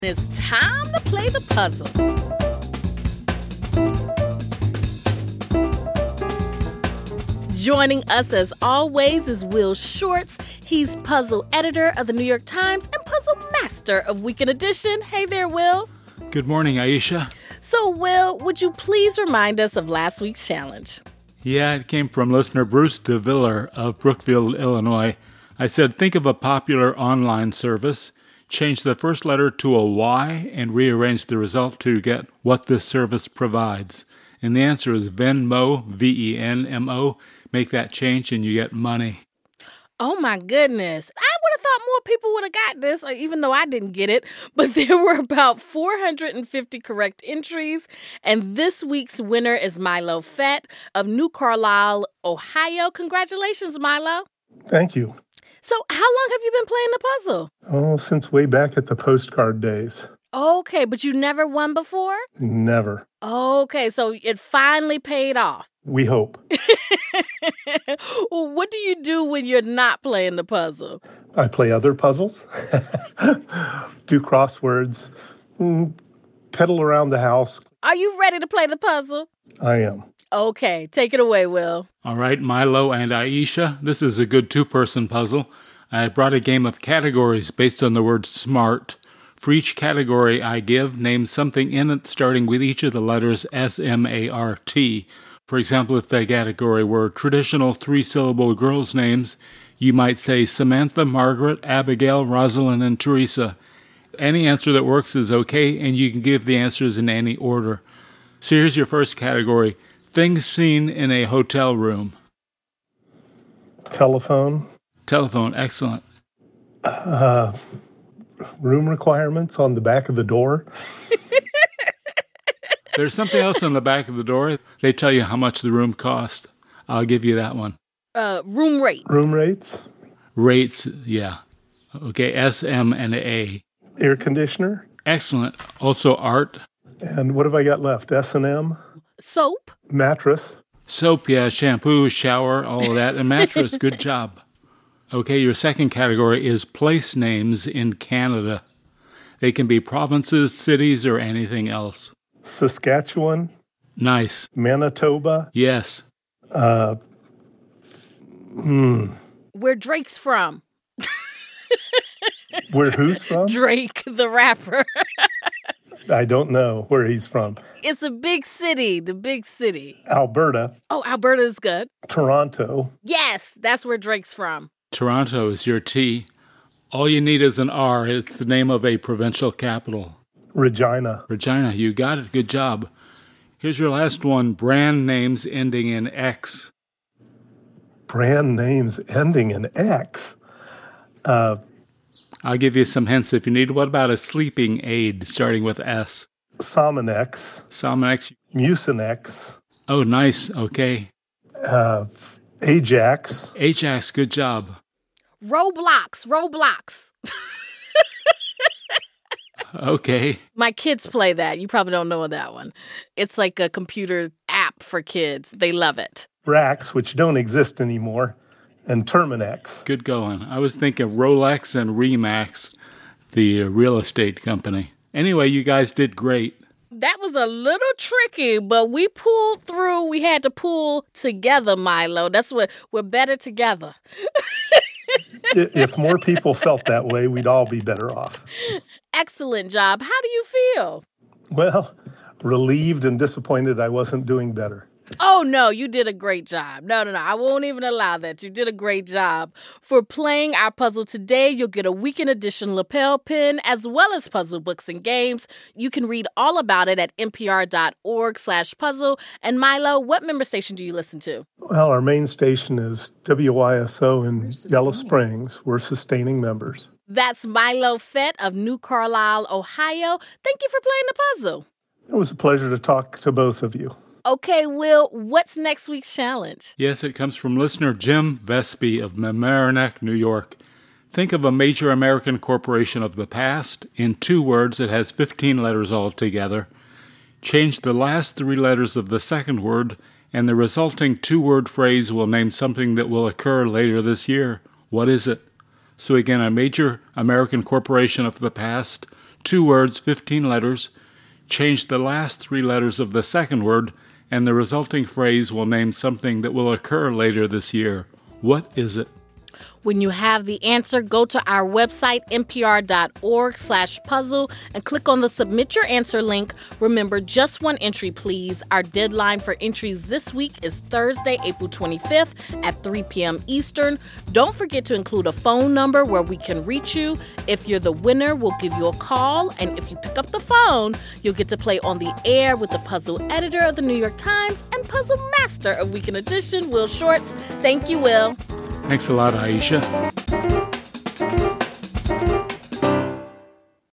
It's time to play the puzzle. Joining us as always is Will Shortz. He's puzzle editor of the New York Times and puzzle master of Weekend Edition. Hey there, Will. Good morning, Aisha. So, Will, would you please remind us of last week's challenge? Yeah, it came from listener Bruce DeViller of Brookfield, Illinois. I said, think of a popular online service, change the first letter to a Y, and rearrange the result to get what this service provides. And the answer is Venmo, Venmo. Make that change and you get money. Oh, my goodness. I would have thought more people would have got this, even though I didn't get it. But there were about 450 correct entries. And this week's winner is Milo Fett of New Carlisle, Ohio. Congratulations, Milo. Thank you. So how long have you been playing the puzzle? Oh, since way back at the postcard days. Okay, but you never won before? Never. Okay, so it finally paid off. We hope. Well, what do you do when you're not playing the puzzle? I play other puzzles, do crosswords, pedal around the house. Are you ready to play the puzzle? I am. Okay, take it away, Will. All right, Milo and Aisha, this is a good two-person puzzle. I brought a game of categories based on the word smart. For each category I give, name something in it starting with each of the letters S-M-A-R-T. For example, if the category were traditional three-syllable girls' names, you might say Samantha, Margaret, Abigail, Rosalind, and Teresa. Any answer that works is okay, and you can give the answers in any order. So here's your first category. Things seen in a hotel room. Telephone. Telephone, excellent. Room requirements on the back of the door. There's something else on the back of the door. They tell you how much the room cost. I'll give you that one. Room rates. Room rates. Rates, yeah. Okay, S, M, and A. Air conditioner. Excellent. Also art. And what have I got left? S&M. Soap. Mattress. Soap, yeah. Shampoo, shower, all of that. And mattress, good job. Okay, your second category is place names in Canada. They can be provinces, cities, or anything else. Saskatchewan. Nice. Manitoba. Yes. Where Drake's from. Where who's from? Drake, the rapper. I don't know where he's from. It's a big city, the big city. Alberta. Oh, Alberta is good. Toronto. Yes, that's where Drake's from. Toronto is your T. All you need is an R. It's the name of a provincial capital. Regina. Regina, you got it. Good job. Here's your last one. Brand names ending in X. Brand names ending in X. I'll give you some hints if you need. What about a sleeping aid starting with S? Sominex. Sominex. Mucinex. Oh, nice. Okay. Ajax. Ajax, good job. Roblox. Okay. My kids play that. You probably don't know that one. It's like a computer app for kids. They love it. Rax, which don't exist anymore, and Terminex. Good going. I was thinking Rolex and Remax, the real estate company. Anyway, you guys did great. That was a little tricky, but we pulled through. We had to pull together, Milo. That's what we're better together. If more people felt that way, we'd all be better off. Excellent job. How do you feel? Well, relieved and disappointed I wasn't doing better. Oh, no, you did a great job. No, I won't even allow that. You did a great job. For playing our puzzle today, you'll get a Weekend Edition lapel pin, as well as puzzle books and games. You can read all about it at npr.org/puzzle. And Milo, what member station do you listen to? Well, our main station is WYSO in Yellow Springs. We're sustaining members. That's Milo Fett of New Carlisle, Ohio. Thank you for playing the puzzle. It was a pleasure to talk to both of you. Okay, Will, what's next week's challenge? Yes, it comes from listener Jim Vespi of Mamaroneck, New York. Think of a major American corporation of the past. In 2 words, it has 15 letters altogether. Change the last 3 letters of the second word, and the resulting 2-word phrase will name something that will occur later this year. What is it? So again, a major American corporation of the past. 2 words, 15 letters. Change the last 3 letters of the second word, and the resulting phrase will name something that will occur later this year. What is it? When you have the answer, go to our website, npr.org/puzzle, and click on the Submit Your Answer link. Remember, just one entry, please. Our deadline for entries this week is Thursday, April 25th at 3 p.m. Eastern. Don't forget to include a phone number where we can reach you. If you're the winner, we'll give you a call, and if you pick up the phone, you'll get to play on the air with the puzzle editor of the New York Times and puzzle master of Weekend Edition, Will Shortz. Thank you, Will. Thanks a lot, Aisha.